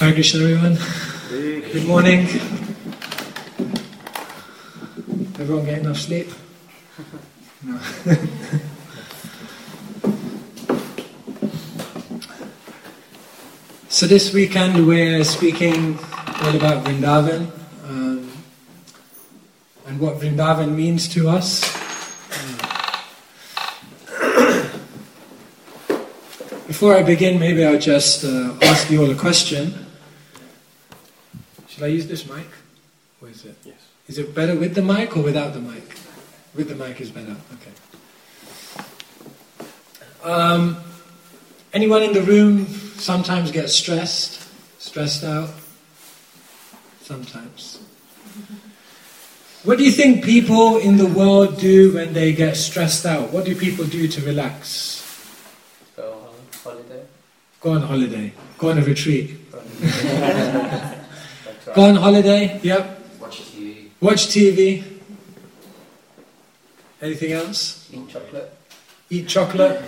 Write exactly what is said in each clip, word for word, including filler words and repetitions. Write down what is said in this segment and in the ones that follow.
Hare Krishna, everyone. Good morning. Everyone get enough sleep? No. So this weekend we're speaking all about Vrindavan um, and what Vrindavan means to us. Before I begin, maybe I'll just uh, ask you all a question. Should I use this mic? Or is it? Yes. Is it better with the mic or without the mic? With the mic is better. Okay. Um, anyone in the room sometimes gets stressed, stressed out? Sometimes. What do you think people in the world do when they get stressed out? What do people do to relax? Go on holiday. Go on holiday. Go on a retreat. Go on holiday. Yep. Watch T V. Watch T V. Anything else? Eat chocolate. Eat chocolate.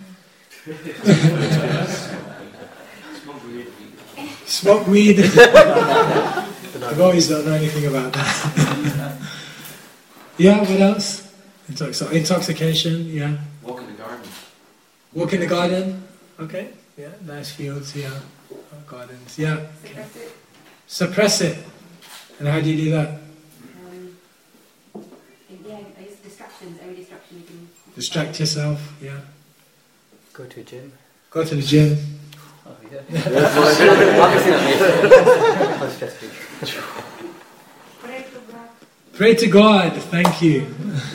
Smoke weed. The boys don't know anything about that. Yeah, what else? Intox- intoxication, yeah. Walk in the garden. Walk in the garden. Okay, yeah, nice fields, yeah. Oh, gardens, yeah. Okay. Suppress it. And how do you do that? Um, yeah, it's distractions, every distraction you can... Distract yourself, yeah. Go to a gym. Go to the gym. Oh yeah. Pray to God. Pray to God, thank you.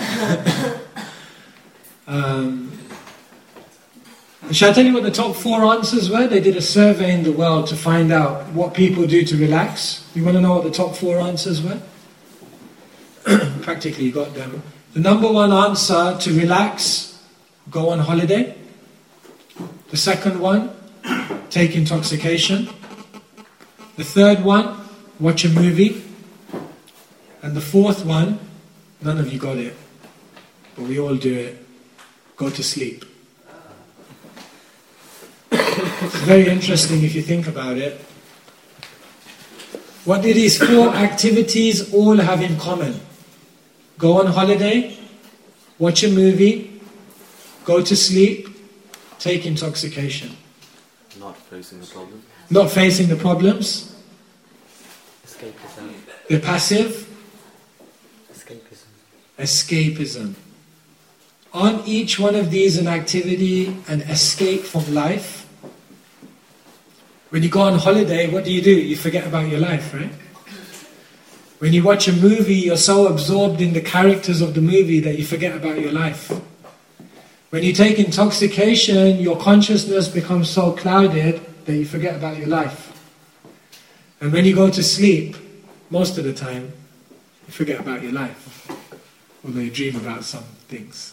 um, shall I tell you what the top four answers were? They did a survey in the world to find out what people do to relax. You want to know what the top four answers were? Practically you got them. The number one answer to relax, go on holiday. The second one, take intoxication. The third one, watch a movie. And the fourth one, none of you got it, but we all do it, go to sleep. It's very interesting if you think about it. What do these four activities all have in common? Go on holiday, watch a movie, go to sleep, take intoxication. Not facing the problem. Not facing the problems. Escapism. They're passive. Escapism. Escapism. Aren't each one of these an activity, an escape from life? When you go on holiday, what do you do? You forget about your life, right? When you watch a movie, you're so absorbed in the characters of the movie that you forget about your life. When you take intoxication, your consciousness becomes so clouded that you forget about your life. And when you go to sleep, most of the time, you forget about your life. Although you dream about some things.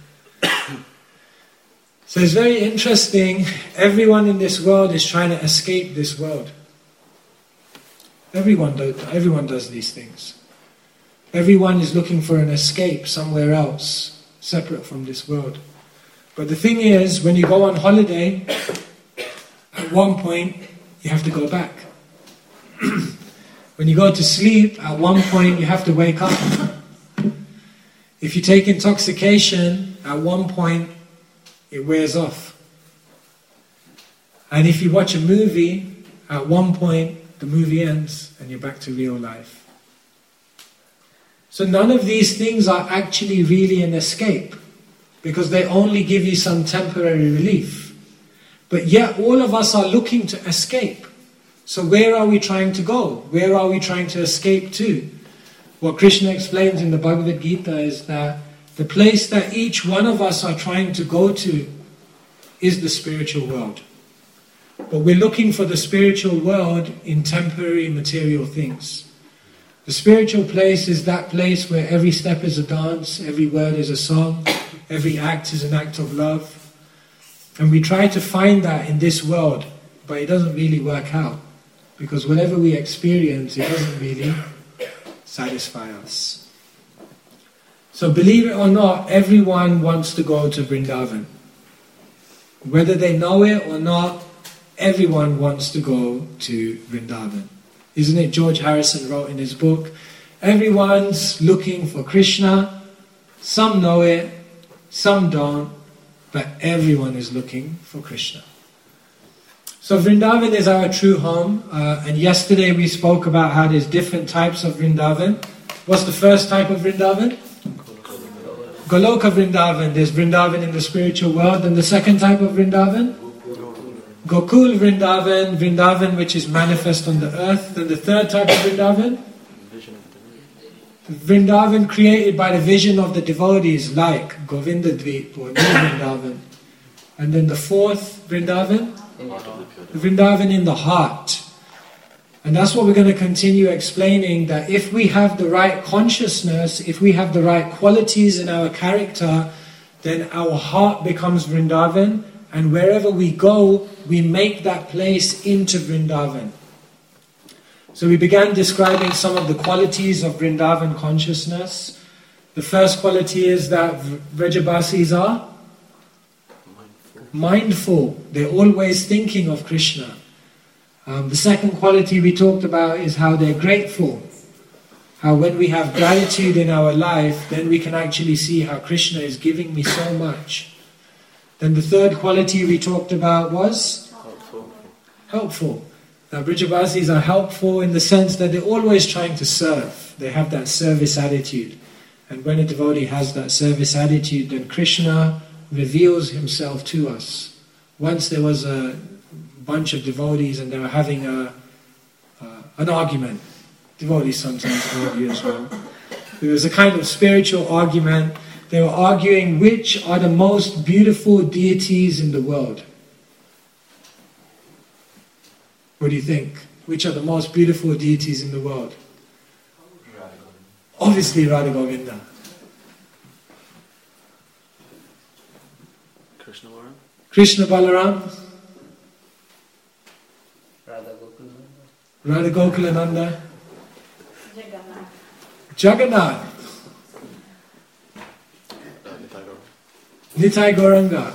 So it's very interesting. Everyone in this world is trying to escape this world. Everyone do, everyone does these things. Everyone is looking for an escape somewhere else, separate from this world. But the thing is, when you go on holiday, at one point, you have to go back. When you go to sleep, at one point, you have to wake up. If you take intoxication, at one point, it wears off. And if you watch a movie, at one point, the movie ends and you're back to real life. So none of these things are actually really an escape, because they only give you some temporary relief. But yet all of us are looking to escape. So where are we trying to go? Where are we trying to escape to? What Krishna explains in the Bhagavad Gita is that the place that each one of us are trying to go to is the spiritual world. But we're looking for the spiritual world in temporary material things. The spiritual place is that place where every step is a dance, every word is a song, every act is an act of love. And we try to find that in this world, but it doesn't really work out. Because whatever we experience, it doesn't really satisfy us. So believe it or not, everyone wants to go to Vrindavan. Whether they know it or not, everyone wants to go to Vrindavan. Isn't it? George Harrison wrote in his book, everyone's looking for Krishna. Some know it, some don't, but everyone is looking for Krishna. So Vrindavan is our true home, uh, and yesterday we spoke about how there's different types of Vrindavan. What's the first type of Vrindavan? Goloka Vrindavan. There's Vrindavan in the spiritual world. And the second type of Vrindavan? Gokul Vrindavan, Vrindavan which is manifest on the earth. Then the third type of Vrindavan? Vrindavan created by the vision of the devotees, like Govinda Dweep or New Vrindavan. And then the fourth Vrindavan? Vrindavan in the heart. And that's what we're going to continue explaining, that if we have the right consciousness, if we have the right qualities in our character, then our heart becomes Vrindavan, and wherever we go, we make that place into Vrindavan. So we began describing some of the qualities of Vrindavan consciousness. The first quality is that Vrajabasis are mindful. mindful. They're always thinking of Krishna. Um, the second quality we talked about is how they're grateful. How when we have gratitude in our life, then we can actually see how Krishna is giving me so much. Then the third quality we talked about was? Helpful. Helpful. Now Vrijabasis are helpful in the sense that they're always trying to serve. They have that service attitude. And when a devotee has that service attitude, then Krishna reveals himself to us. Once there was a bunch of devotees and they were having a uh, an argument. Devotees sometimes argue as well. There was a kind of spiritual argument. They were arguing which are the most beautiful deities in the world. What do you think? Which are the most beautiful deities in the world? Obviously Radha Govinda. Krishna Balaram. Krishna Balaram. Radha Gokulananda. Radha Gokulananda. Jagannath. Jagannath. Nitai Gauranga.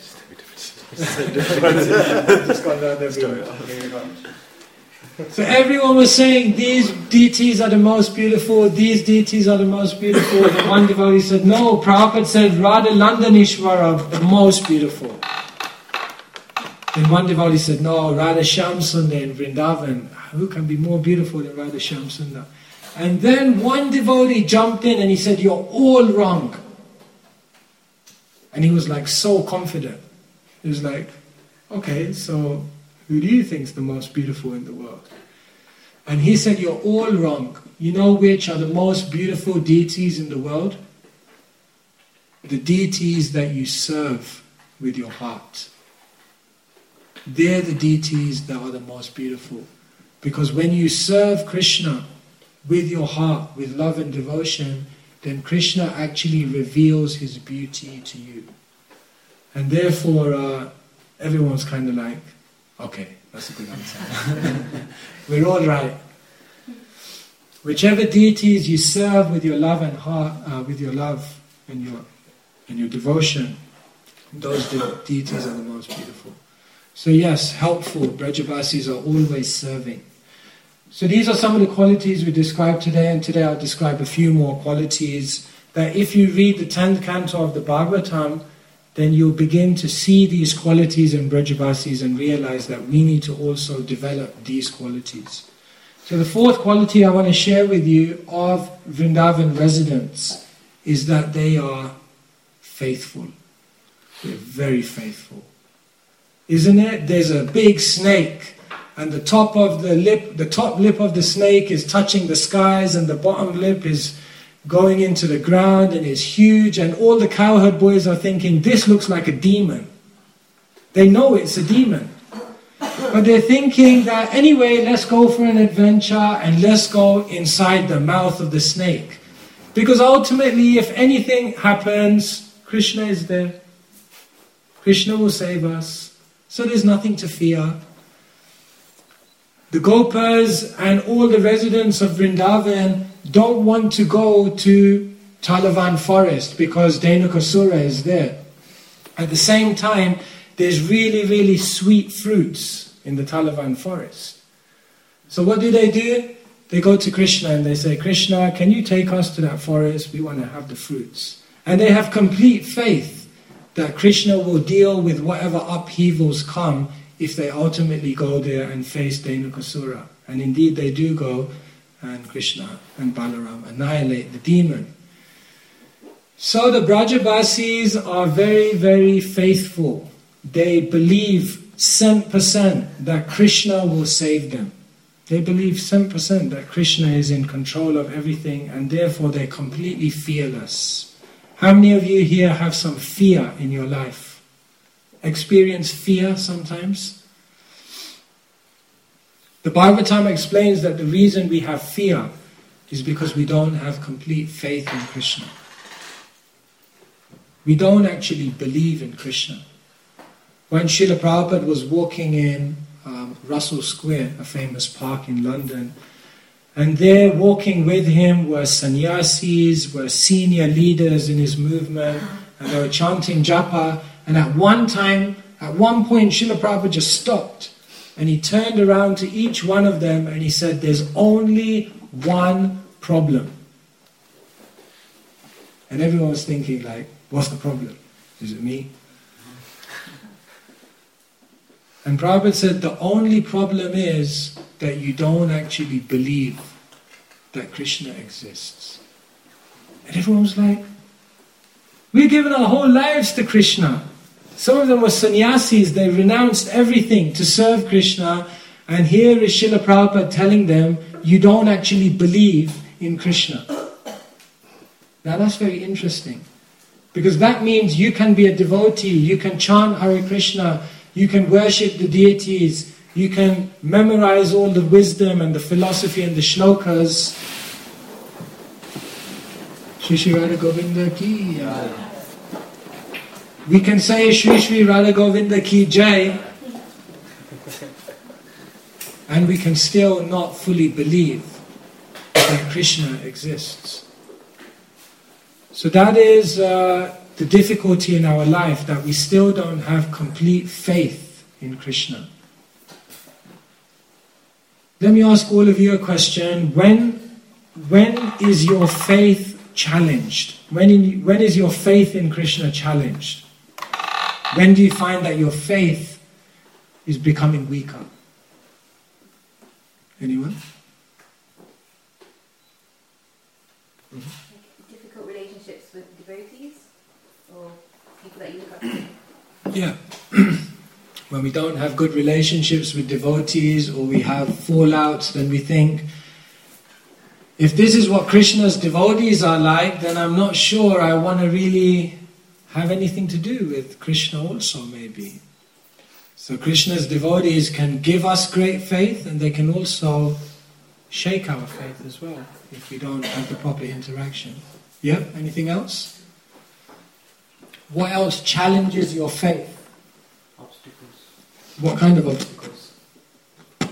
Just gone down everywhere. So everyone was saying these deities are the most beautiful, these deities are the most beautiful. And one devotee said, no, Prabhupada said Radha Landanishwara, the most beautiful. Then one devotee said, no, Radha Shyamsundar in Vrindavan, who can be more beautiful than Radha Shyamsundar? And then one devotee jumped in and he said, you're all wrong. And he was like so confident. He was like, okay, so who do you think is the most beautiful in the world? And he said, you're all wrong. You know which are the most beautiful deities in the world? The deities that you serve with your heart. They're the deities that are the most beautiful. Because when you serve Krishna with your heart, with love and devotion, then Krishna actually reveals his beauty to you. And therefore, uh, everyone's kind of like, okay, that's a good answer. We're all right. Whichever deities you serve with your love and heart, uh, with your love and your and your devotion, those de- deities are the most beautiful. So yes, helpful. Brajabasis are always serving. So these are some of the qualities we described today, and today I'll describe a few more qualities that if you read the tenth canto of the Bhagavatam, then you'll begin to see these qualities in Brajabasis and realize that we need to also develop these qualities. So the fourth quality I want to share with you of Vrindavan residents is that they are faithful. They're very faithful. Isn't it? There's a big snake, and the top of the lip, the top lip of the snake is touching the skies, and the bottom lip is going into the ground and is huge, and all the cowherd boys are thinking, this looks like a demon. They know it's a demon. But they're thinking that anyway, let's go for an adventure and let's go inside the mouth of the snake. Because ultimately, if anything happens, Krishna is there. Krishna will save us. So there's nothing to fear. The Gopas and all the residents of Vrindavan don't want to go to Talavan forest because Dhenukasura is there. At the same time, there's really, really sweet fruits in the Talavan forest. So what do they do? They go to Krishna and they say, Krishna, can you take us to that forest? We want to have the fruits. And they have complete faith that Krishna will deal with whatever upheavals come if they ultimately go there and face Dhenukasura. And indeed they do go, and Krishna and Balaram annihilate the demon. So the Brajabasis are very, very faithful. They believe cent percent that Krishna will save them. They believe cent percent that Krishna is in control of everything, and therefore they're completely fearless. How many of you here have some fear in your life? Experience fear sometimes? The Bhagavatam explains that the reason we have fear is because we don't have complete faith in Krishna. We don't actually believe in Krishna. When Srila Prabhupada was walking in um, Russell Square, a famous park in London, and there walking with him were sannyasis, were senior leaders in his movement, and they were chanting japa, and at one time, at one point Srila Prabhupada just stopped, and he turned around to each one of them and he said, there's only one problem. And everyone was thinking like, what's the problem? Is it me? And Prabhupada said, the only problem is that you don't actually believe that Krishna exists. And everyone was like, we've given our whole lives to Krishna. Some of them were sannyasis, they renounced everything to serve Krishna, and here is Srila Prabhupada telling them, you don't actually believe in Krishna. Now that's very interesting, because that means you can be a devotee, you can chant Hare Krishna, you can worship the deities, you can memorize all the wisdom and the philosophy and the shlokas. Shri Shri Radha Govinda ki jai. We can say Shri Shri Radha Govinda ki jai, and we can still not fully believe that Krishna exists. So that is uh, the difficulty in our life, that we still don't have complete faith in Krishna. Let me ask all of you a question. When, when is your faith challenged? When, in, when is your faith in Krishna challenged? When do you find that your faith is becoming weaker? Anyone? Like difficult relationships with devotees or people that you look up to? Yeah. When we don't have good relationships with devotees, or we have fallouts, then we think, if this is what Krishna's devotees are like, then I'm not sure I want to really have anything to do with Krishna also, maybe. So Krishna's devotees can give us great faith, and they can also shake our faith as well, if we don't have the proper interaction. Yeah? Anything else? What else challenges your faith? Obstacles. What kind of obstacles? Like,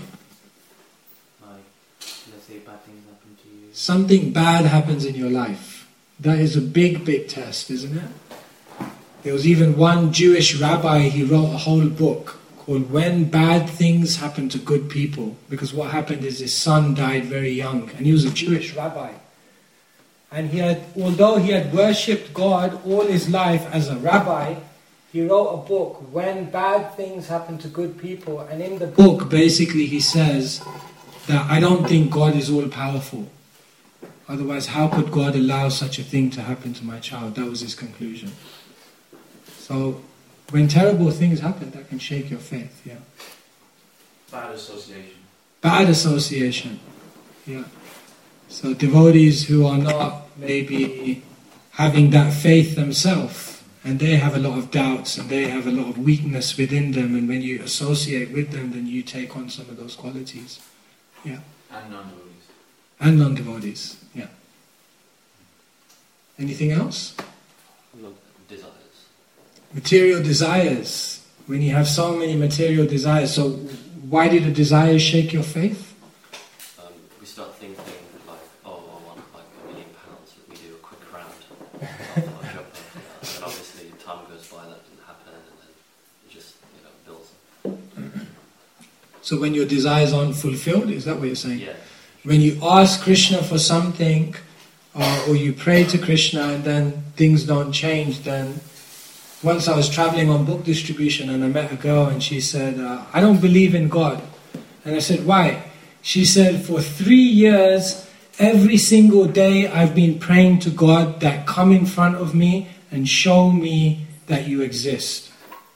let's say bad things happen to you. Something bad happens in your life. That is a big, big test, isn't it? There was even one Jewish rabbi, he wrote a whole book called When Bad Things Happen to Good People. Because what happened is his son died very young, and he was a Jewish rabbi. And he had, although he had worshipped God all his life as a rabbi, he wrote a book, When Bad Things Happen to Good People. And in the book, basically he says that I don't think God is all-powerful. Otherwise, how could God allow such a thing to happen to my child? That was his conclusion. So, when terrible things happen, that can shake your faith, yeah. Bad association. Bad association, yeah. So devotees who are not maybe having that faith themselves, and they have a lot of doubts, and they have a lot of weakness within them, and when you associate with them, then you take on some of those qualities, yeah. And non-devotees. And non-devotees, yeah. Anything else? Look, desires. Material desires. When you have so many material desires, so why did the desires shake your faith? Um, we start thinking like, oh, I want like a million pounds. We do a quick round. And obviously, time goes by, that doesn't happen, and then it just, you know, builds. So when your desires aren't fulfilled, is that what you're saying? Yeah. When you ask Krishna for something, uh, or you pray to Krishna and then things don't change, then once I was traveling on book distribution and I met a girl and she said, uh, I don't believe in God. And I said, why? She said, for three years, every single day I've been praying to God that come in front of me and show me that you exist.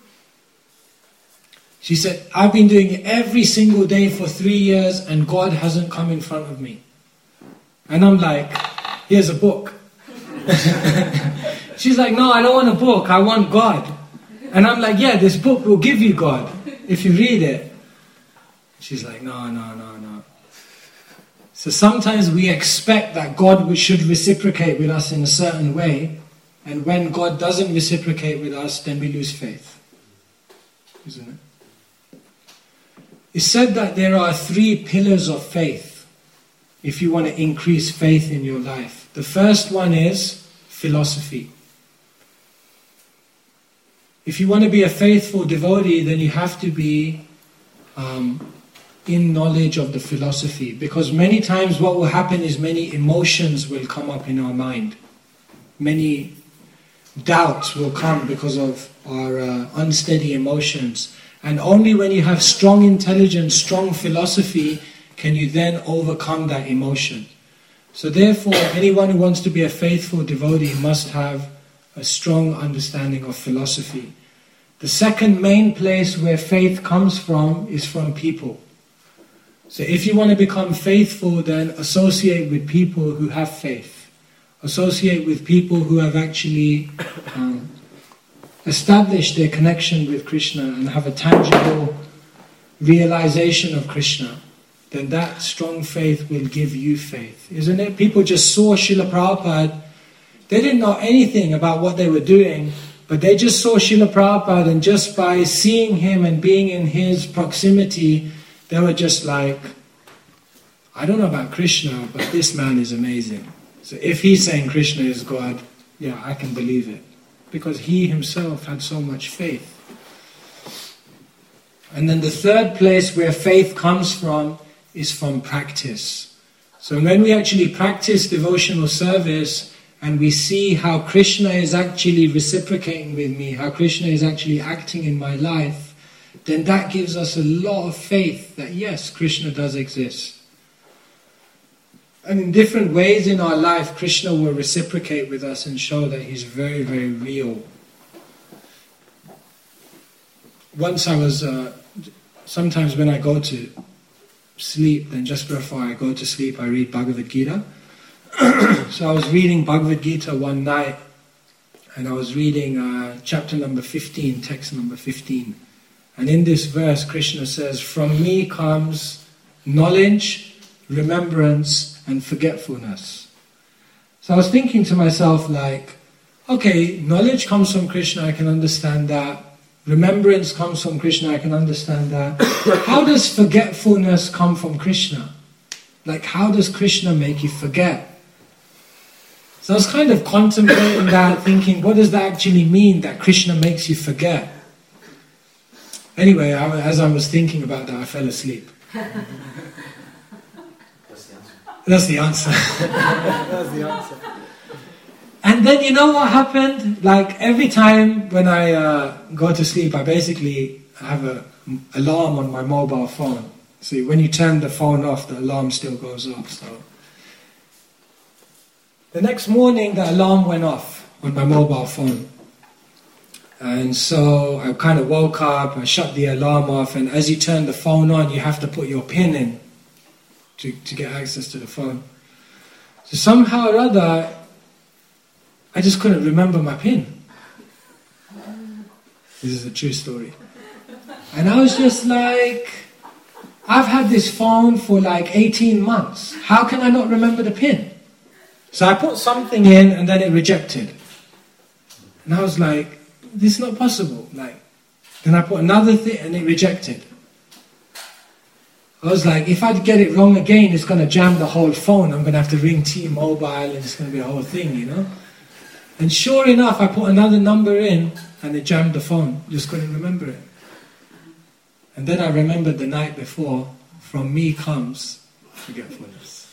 She said, I've been doing it every single day for three years and God hasn't come in front of me. And I'm like, here's a book. She's like, no, I don't want a book, I want God. And I'm like, yeah, this book will give you God if you read it. She's like, no, no, no, no. So sometimes we expect that God should reciprocate with us in a certain way, and when God doesn't reciprocate with us, then we lose faith. Isn't it? It's said that there are three pillars of faith if you want to increase faith in your life. The first one is philosophy. If you want to be a faithful devotee, then you have to be um, in knowledge of the philosophy. Because many times what will happen is many emotions will come up in our mind. Many doubts will come because of our uh, unsteady emotions. And only when you have strong intelligence, strong philosophy, can you then overcome that emotion. So therefore, anyone who wants to be a faithful devotee must have a strong understanding of philosophy. The second main place where faith comes from is from people. So if you want to become faithful, then associate with people who have faith. Associate with people who have actually um, established their connection with Krishna and have a tangible realization of Krishna. Then that strong faith will give you faith. Isn't it? People just saw Srila Prabhupada. They didn't know anything about what they were doing, but they just saw Srila Prabhupada, and just by seeing him and being in his proximity, they were just like, I don't know about Krishna, but this man is amazing. So if he's saying Krishna is God, yeah, I can believe it. Because he himself had so much faith. And then the third place where faith comes from is from practice. So when we actually practice devotional service and we see how Krishna is actually reciprocating with me, how Krishna is actually acting in my life, then that gives us a lot of faith that yes, Krishna does exist. And in different ways in our life, Krishna will reciprocate with us and show that he's very, very real. Once I was, uh, sometimes when I go to sleep, then just before I go to sleep, I read Bhagavad Gita. So I was reading Bhagavad Gita one night, and I was reading uh, chapter number fifteen, text number fifteen. And in this verse, Krishna says, from me comes knowledge, remembrance, and forgetfulness. So I was thinking to myself like, okay, knowledge comes from Krishna, I can understand that. Remembrance comes from Krishna, I can understand that. How does forgetfulness come from Krishna? Like, how does Krishna make you forget? So I was kind of contemplating that, thinking, what does that actually mean, that Krishna makes you forget? Anyway, I, as I was thinking about that, I fell asleep. That's the answer. That's the answer. That's the answer. And then you know what happened? Like every time when I uh, go to sleep, I basically have an alarm on my mobile phone. See, when you turn the phone off, the alarm still goes off. So the next morning, the alarm went off on my mobile phone. And so I kind of woke up, I shut the alarm off, and as you turn the phone on, you have to put your PIN in to, to get access to the phone. So somehow or other, I just couldn't remember my PIN. This is a true story. And I was just like, I've had this phone for like eighteen months. How can I not remember the PIN? So I put something in and then it rejected. And I was like, this is not possible. Like, then I put another thing and it rejected. I was like, if I get it wrong again, it's going to jam the whole phone. I'm going to have to ring T-Mobile and it's going to be a whole thing, you know. And sure enough, I put another number in and it jammed the phone. Just couldn't remember it. And then I remembered the night before, from me comes forgetfulness.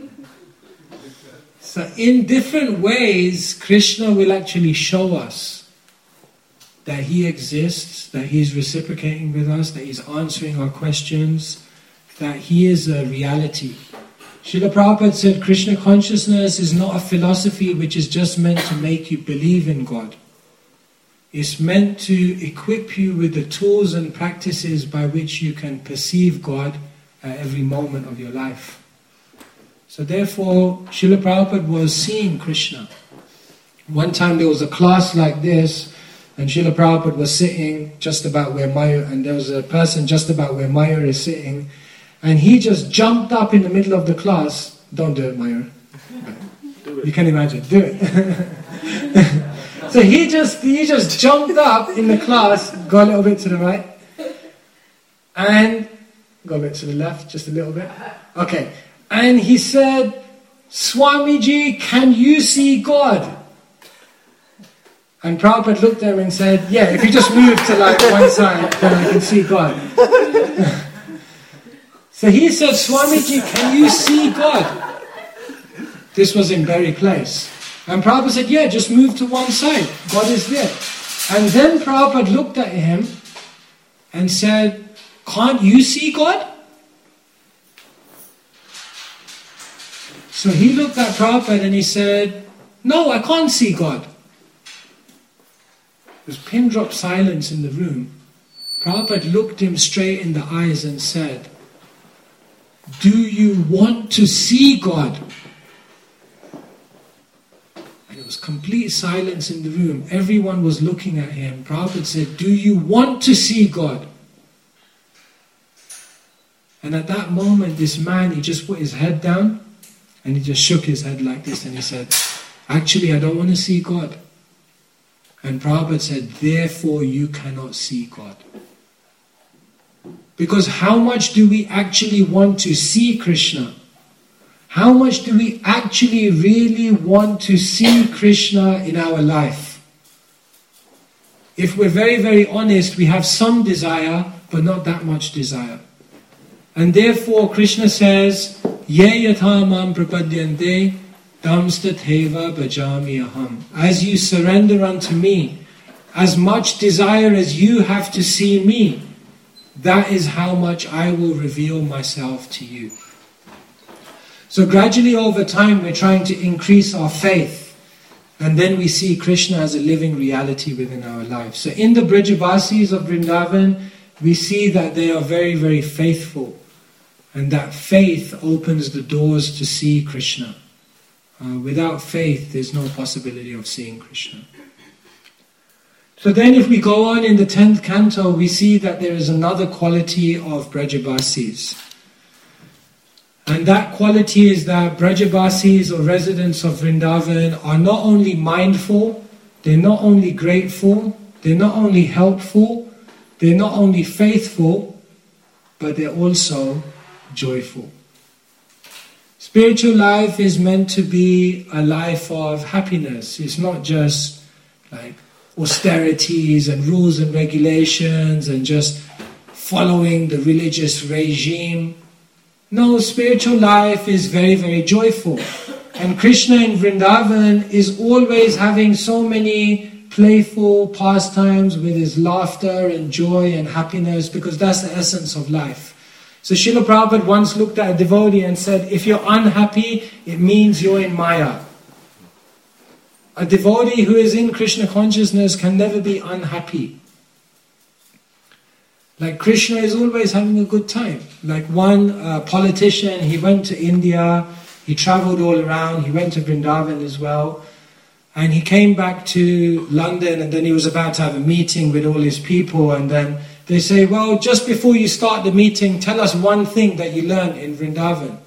So in different ways, Krishna will actually show us that He exists, that He's reciprocating with us, that He's answering our questions, that He is a reality. Srila Prabhupada said Krishna consciousness is not a philosophy which is just meant to make you believe in God. It's meant to equip you with the tools and practices by which you can perceive God at every moment of your life. So therefore, Srila Prabhupada was seeing Krishna. One time there was a class like this, and Srila Prabhupada was sitting just about where Mayur, and there was a person just about where Mayur is sitting, and he just jumped up in the middle of the class. Don't do it, Mayur. Do it. You can imagine. Do it. So he just he just jumped up in the class, go a little bit to the right, and go a bit to the left, just a little bit. Okay. And he said, Swamiji, can you see God? And Prabhupada looked at him and said, yeah, if you just move to like one side, then I can see God. So he said, Swamiji, can you see God? This was in Berry Place. And Prabhupada said, yeah, just move to one side. God is there. And then Prabhupada looked at him and said, can't you see God? So he looked at Prabhupada and he said, no, I can't see God. There was pin drop silence in the room. Prabhupada looked him straight in the eyes and said, do you want to see God? And it was complete silence in the room. Everyone was looking at him. Prabhupada said, do you want to see God? And at that moment, this man, he just put his head down and he just shook his head like this and he said, actually, I don't want to see God. And Prabhupada said, therefore you cannot see God. Because how much do we actually want to see Krishna? How much do we actually really want to see Krishna in our life? If we're very, very honest, we have some desire, but not that much desire. And therefore Krishna says, Ye yatamam prapadyante tamstatheva bhajami aham. As you surrender unto me, as much desire as you have to see me, that is how much I will reveal myself to you. So gradually over time we're trying to increase our faith, and then we see Krishna as a living reality within our lives. So in the Brijabasis of Vrindavan, we see that they are very, very faithful, and that faith opens the doors to see Krishna. Uh, without faith, there's no possibility of seeing Krishna. So then if we go on in the tenth canto, we see that there is another quality of Brajabasis. And that quality is that Brajabasis or residents of Vrindavan are not only mindful, they're not only grateful, they're not only helpful, they're not only faithful, but they're also joyful. Spiritual life is meant to be a life of happiness. It's not just like austerities and rules and regulations and just following the religious regime. No, spiritual life is very, very joyful. And Krishna in Vrindavan is always having so many playful pastimes with his laughter and joy and happiness, because that's the essence of life. So Srila Prabhupada once looked at a devotee and said, if you're unhappy, it means you're in Maya. A devotee who is in Krishna consciousness can never be unhappy. Like Krishna is always having a good time. Like one uh, politician, he went to India, he travelled all around, he went to Vrindavan as well, and he came back to London, and then he was about to have a meeting with all his people, and then they say, well, just before you start the meeting, tell us one thing that you learned in Vrindavan.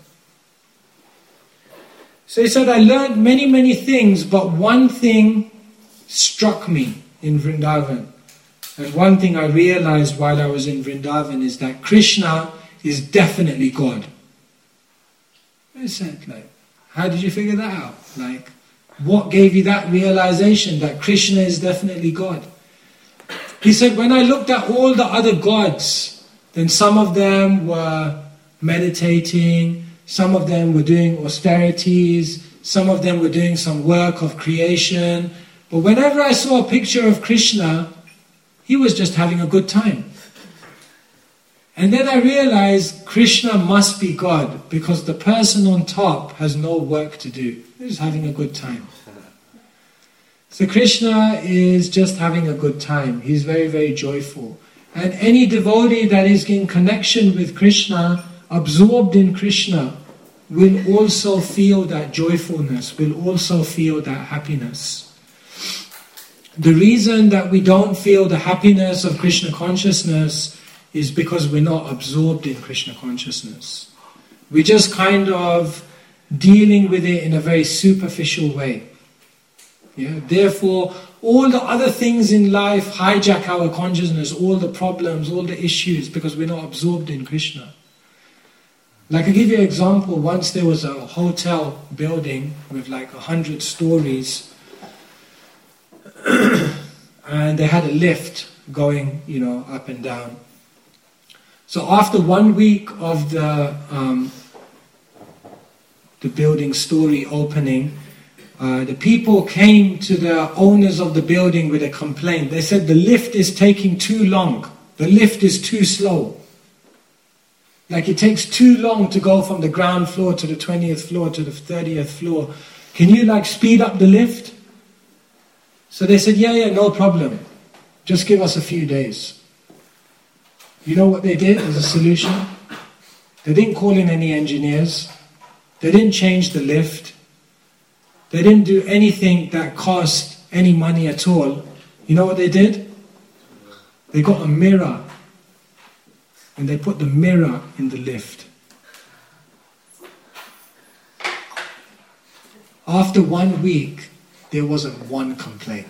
So he said, I learned many, many things, but one thing struck me in Vrindavan. And one thing I realized while I was in Vrindavan is that Krishna is definitely God. I said, like, how did you figure that out? Like, what gave you that realization that Krishna is definitely God? He said, when I looked at all the other gods, then some of them were meditating, some of them were doing austerities, some of them were doing some work of creation. But whenever I saw a picture of Krishna, he was just having a good time. And then I realized Krishna must be God, because the person on top has no work to do. He's having a good time. So Krishna is just having a good time. He's very, very joyful. And any devotee that is in connection with Krishna, absorbed in Krishna, will also feel that joyfulness, will also feel that happiness. The reason that we don't feel the happiness of Krishna consciousness is because we're not absorbed in Krishna consciousness. We're just kind of dealing with it in a very superficial way. Yeah? Therefore, all the other things in life hijack our consciousness, all the problems, all the issues, because we're not absorbed in Krishna. Like, I'll give you an example. Once there was a hotel building with like a hundred stories, and they had a lift going, you know, up and down. So after one week of the um, the building story opening, uh, the people came to the owners of the building with a complaint. They said the lift is taking too long. The lift is too slow. Like, it takes too long to go from the ground floor to the twentieth floor to the thirtieth floor. Can you like speed up the lift? So they said, yeah, yeah, no problem. Just give us a few days. You know what they did as a solution? They didn't call in any engineers. They didn't change the lift. They didn't do anything that cost any money at all. You know what they did? They got a mirror. And they put the mirror in the lift. After one week, there wasn't one complaint.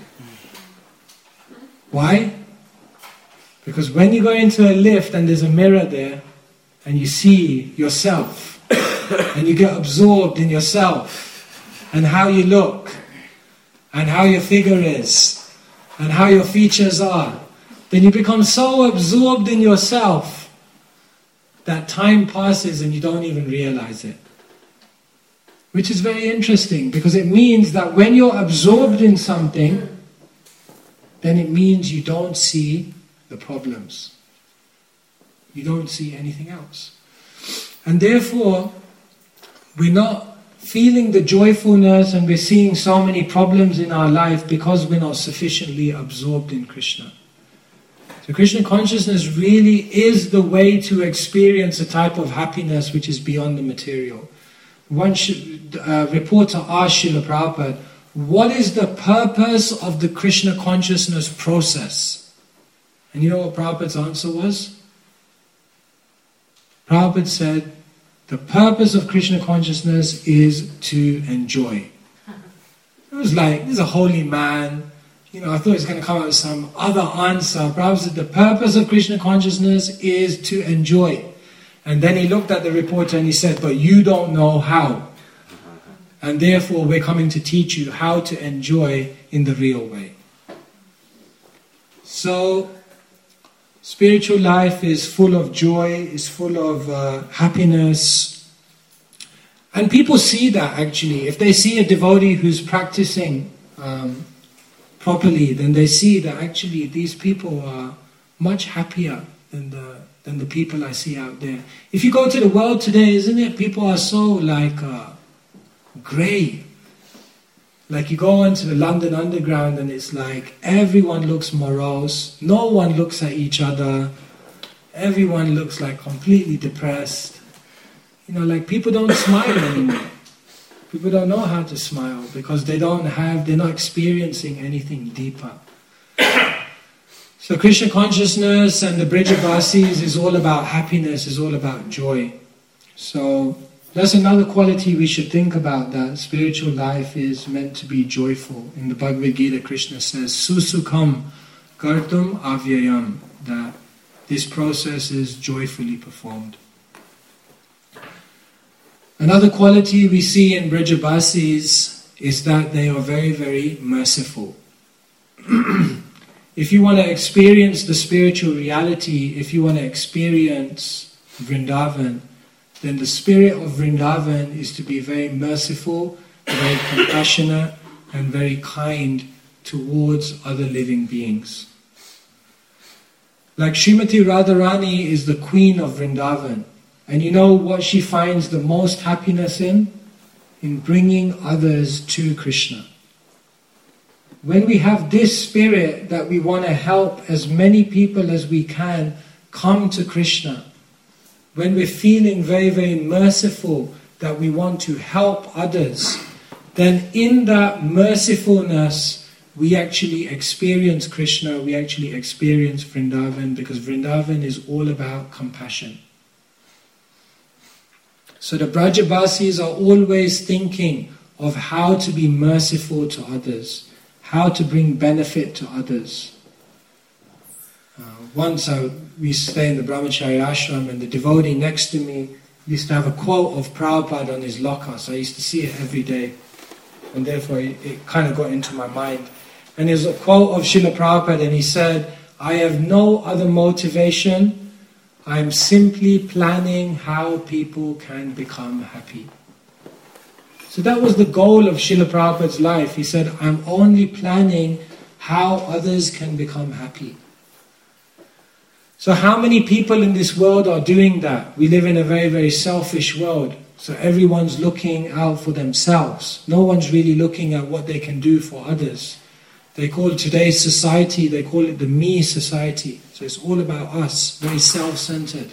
Why? Because when you go into a lift and there's a mirror there, and you see yourself, and you get absorbed in yourself, and how you look, and how your figure is, and how your features are, then you become so absorbed in yourself that time passes and you don't even realize it. Which is very interesting, because it means that when you're absorbed in something, then it means you don't see the problems. You don't see anything else. And therefore, we're not feeling the joyfulness and we're seeing so many problems in our life because we're not sufficiently absorbed in Krishna. So Krishna consciousness really is the way to experience a type of happiness which is beyond the material. One uh, reporter asked Srila Prabhupada, what is the purpose of the Krishna consciousness process? And you know what Prabhupada's answer was? Prabhupada said, the purpose of Krishna consciousness is to enjoy. It was like, this is a holy man. You know, I thought he was going to come up with some other answer. Prabhupada said, the purpose of Krishna consciousness is to enjoy. And then he looked at the reporter and he said, but you don't know how. And therefore we're coming to teach you how to enjoy in the real way. So, spiritual life is full of joy, is full of uh, happiness. And people see that actually. If they see a devotee who's practicing um, properly, then they see that actually these people are much happier than the than the people I see out there. If you go to the world today, isn't it? People are so like uh, grey. Like you go into the London Underground and it's like everyone looks morose, no one looks at each other, everyone looks like completely depressed. You know, like people don't smile anymore. People don't know how to smile because they don't have, they're not experiencing anything deeper. So Krishna consciousness and the Brijabasis is all about happiness, is all about joy. So that's another quality we should think about, that spiritual life is meant to be joyful. In the Bhagavad Gita, Krishna says, Susukham kartum avyayam, that this process is joyfully performed. Another quality we see in Brijabasis is that they are very, very merciful. if you want to experience the spiritual reality, if you want to experience Vrindavan, then the spirit of Vrindavan is to be very merciful, very compassionate, and very kind towards other living beings. Like Srimati Radharani is the queen of Vrindavan. And you know what she finds the most happiness in? In bringing others to Krishna. When we have this spirit that we want to help as many people as we can come to Krishna, when we're feeling very, very merciful that we want to help others, then in that mercifulness we actually experience Krishna, we actually experience Vrindavan, because Vrindavan is all about compassion. So the Brajabasis are always thinking of how to be merciful to others, how to bring benefit to others. Uh, once I, we used to stay in the Brahmacharya ashram, and the devotee next to me used to have a quote of Prabhupada on his locker, so I used to see it every day, and therefore it, it kind of got into my mind. And there's a quote of Srila Prabhupada, and he said, "I have no other motivation. I'm simply planning how people can become happy." So that was the goal of Srila Prabhupada's life. He said, I'm only planning how others can become happy. So how many people in this world are doing that? We live in a very, very selfish world. So everyone's looking out for themselves. No one's really looking at what they can do for others. They call today's society, they call it the me society. So it's all about us, very self-centered.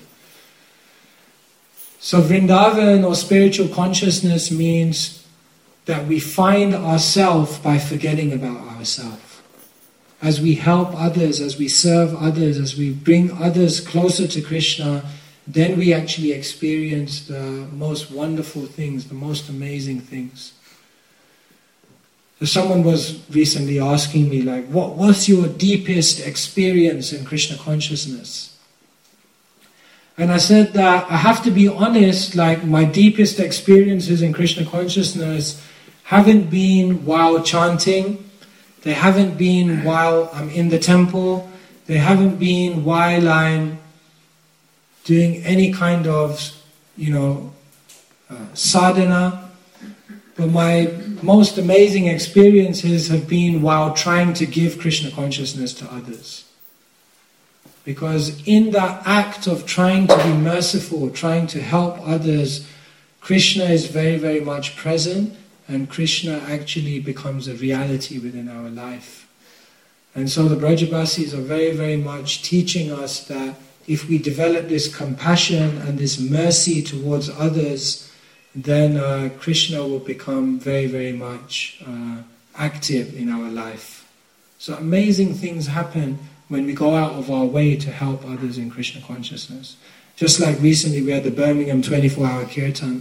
So Vrindavan or spiritual consciousness means that we find ourselves by forgetting about ourselves. As we help others, as we serve others, as we bring others closer to Krishna, then we actually experience the most wonderful things, the most amazing things. So someone was recently asking me, like, what what's your deepest experience in Krishna consciousness? And I said that I have to be honest, like my deepest experiences in Krishna consciousness haven't been while chanting, they haven't been while I'm in the temple, they haven't been while I'm doing any kind of, you know, uh, sadhana. But my most amazing experiences have been while trying to give Krishna consciousness to others. Because in that act of trying to be merciful, trying to help others, Krishna is very, very much present, and Krishna actually becomes a reality within our life. And so the Brajabasis are very, very much teaching us that if we develop this compassion and this mercy towards others, then uh, Krishna will become very, very much uh, active in our life. So amazing things happen when we go out of our way to help others in Krishna consciousness. Just like recently we had the Birmingham twenty-four hour Kirtan.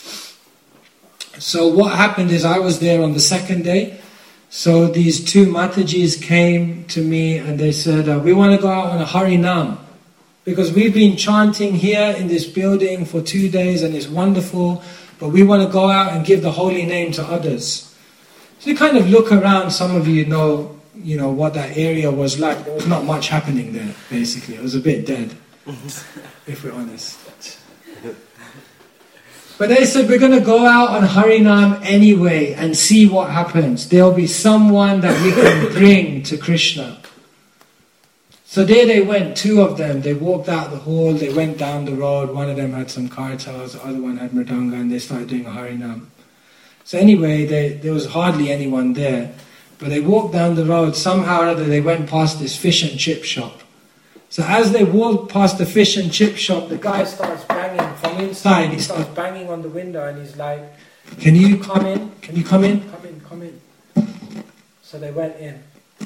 So what happened is I was there on the second day. So these two Matajis came to me and they said, uh, we want to go out on a Harinam. Because we've been chanting here in this building for two days and it's wonderful, but we want to go out and give the holy name to others. So you kind of look around, some of you know, you know what that area was like. There was not much happening there, basically. It was a bit dead, if we're honest. But they said, we're going to go out on Harinam anyway and see what happens. There'll be someone that we can bring to Krishna. So there they went, two of them. They walked out the hall, they went down the road. One of them had some kartals, the other one had mridanga, and they started doing a Harinam. So anyway, they, there was hardly anyone there. But they walked down the road, somehow or other they went past this fish and chip shop. So as they walked past the fish and chip shop, the guy starts banging from inside. He starts banging on the window and he's like, can you come in? Can you come in? Come in, come in. So they went in.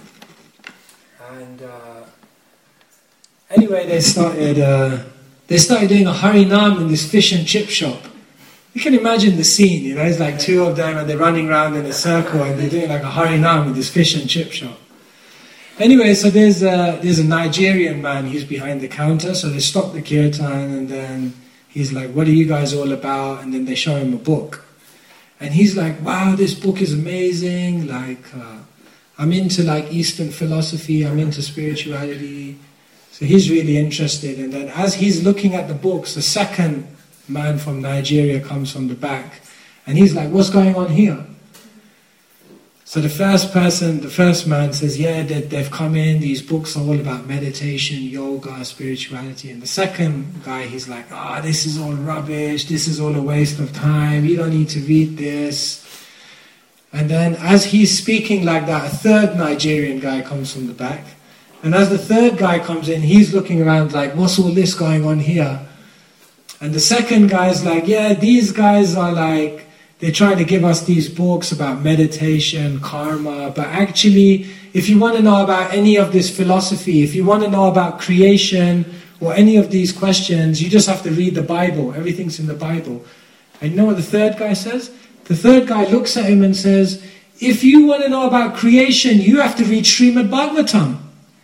And uh, anyway, they started, uh, they started doing a Harinam in this fish and chip shop. You can imagine the scene, you know, it's like two of them and they're running around in a circle and they're doing like a Harinam in this fish and chip shop. Anyway, so there's a, there's a Nigerian man, he's behind the counter, so they stop the kirtan and then he's like, what are you guys all about? And then they show him a book. And he's like, wow, this book is amazing, like, uh, I'm into like Eastern philosophy, I'm into spirituality. So he's really interested. And then as he's looking at the books, the second man from Nigeria comes from the back. And he's like, what's going on here? So the first person, the first man says, yeah, they, they've come in, these books are all about meditation, yoga, spirituality. And the second guy, he's like, ah, oh, this is all rubbish, this is all a waste of time, you don't need to read this. And then as he's speaking like that, a third Nigerian guy comes from the back. And as the third guy comes in, he's looking around like, what's all this going on here? And the second guy's like, yeah, these guys are like, they're trying to give us these books about meditation, karma, but actually, if you want to know about any of this philosophy, if you want to know about creation or any of these questions, you just have to read the Bible. Everything's in the Bible. And you know what the third guy says? The third guy looks at him and says, if you want to know about creation, you have to read Srimad Bhagavatam.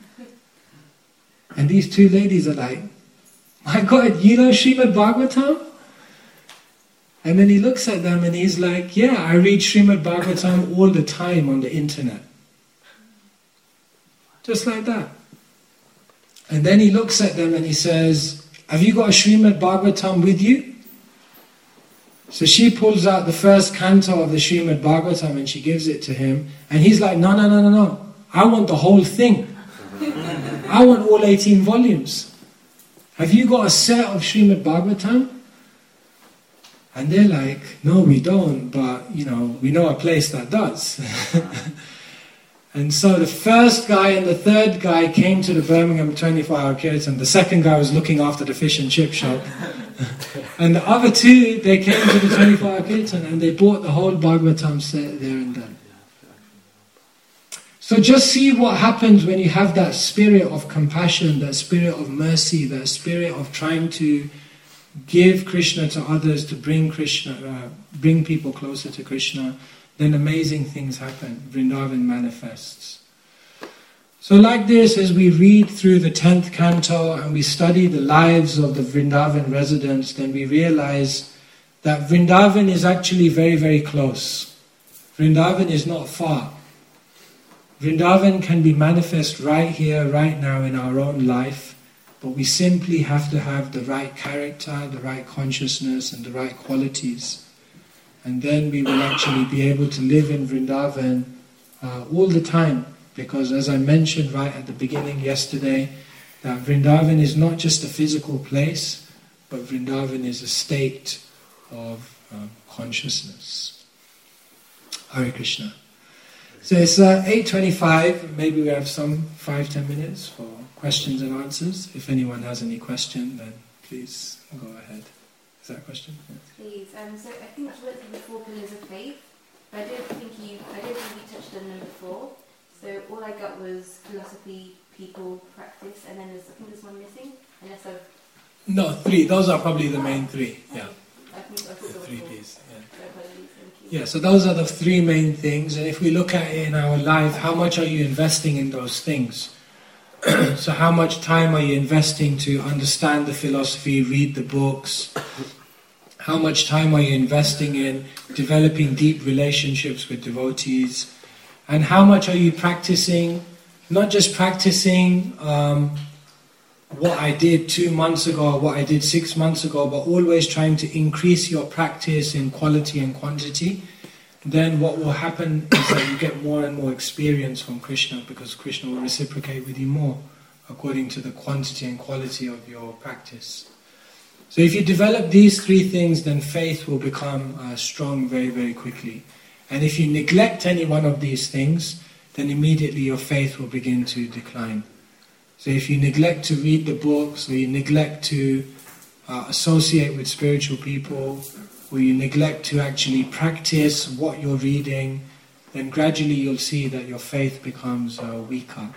And these two ladies are like, my God, you know Srimad Bhagavatam? And then he looks at them and he's like, yeah, I read Srimad Bhagavatam all the time on the internet. Just like that. And then he looks at them and he says, have you got a Srimad Bhagavatam with you? So she pulls out the first canto of the Srimad Bhagavatam and she gives it to him. And he's like, no, no, no, no, no. I want the whole thing. I want all eighteen volumes. Have you got a set of Srimad Bhagavatam? And they're like, no, we don't, but, you know, we know a place that does. And so the first guy and the third guy came to the Birmingham twenty-four hour Kirtan. The second guy was looking after the fish and chip shop. And the other two, they came to the twenty-four hour Kirtan and they bought the whole Bhagavatam set there and then. So just see what happens when you have that spirit of compassion, that spirit of mercy, that spirit of trying to give Krishna to others, to bring Krishna, uh, bring people closer to Krishna, then amazing things happen. Vrindavan manifests. So like this, as we read through the tenth canto and we study the lives of the Vrindavan residents, then we realize that Vrindavan is actually very, very close. Vrindavan is not far. Vrindavan can be manifest right here, right now in our own life, but we simply have to have the right character, the right consciousness and the right qualities. And then we will actually be able to live in Vrindavan uh, all the time. Because as I mentioned right at the beginning yesterday, that Vrindavan is not just a physical place, but Vrindavan is a state of um, consciousness. Hare Krishna. So it's uh, eight twenty-five, maybe we have some five, ten minutes for questions and answers. If anyone has any question, then please go ahead. Is that a question? Yeah. Please. Um, so I think you went through the four pillars of faith, but I don't think you, I don't think you touched on number four. So all I got was philosophy, people, practice, and then there's, I think there's one missing, unless I've... No, three. Those are probably the main three. Yeah. I think I The three P's. Yeah. So apologies, thank you. Yeah, so those are the three main things. And if we look at it in our life, how much are you investing in those things? So how much time are you investing to understand the philosophy, read the books? How much time are you investing in developing deep relationships with devotees? And how much are you practicing, not just practicing um, what I did two months ago or what I did six months ago, but always trying to increase your practice in quality and quantity? Then what will happen is that you get more and more experience from Krishna, because Krishna will reciprocate with you more according to the quantity and quality of your practice. So if you develop these three things, then faith will become uh, strong very, very quickly. And if you neglect any one of these things, then immediately your faith will begin to decline. So if you neglect to read the books, or you neglect to uh, associate with spiritual people, or you neglect to actually practice what you're reading, then gradually you'll see that your faith becomes uh, weaker.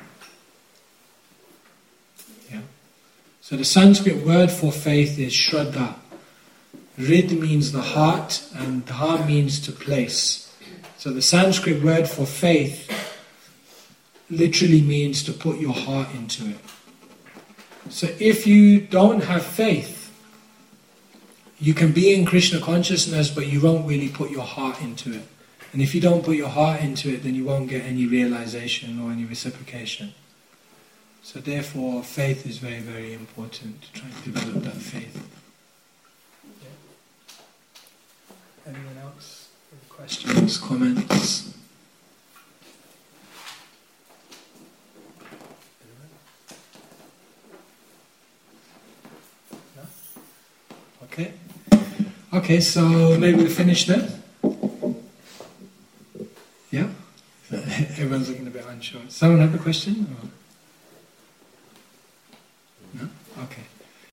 Yeah. So the Sanskrit word for faith is Shraddha. Rid means the heart, and Dha means to place. So the Sanskrit word for faith literally means to put your heart into it. So if you don't have faith, you can be in Krishna consciousness, but you won't really put your heart into it. And if you don't put your heart into it, then you won't get any realization or any reciprocation. So therefore, faith is very, very important to try and develop that faith. Yeah. Anyone else? Any questions, comments? No? Okay. Okay, so maybe we finish there. Yeah? Everyone's looking a bit unsure. Someone have a question? Or?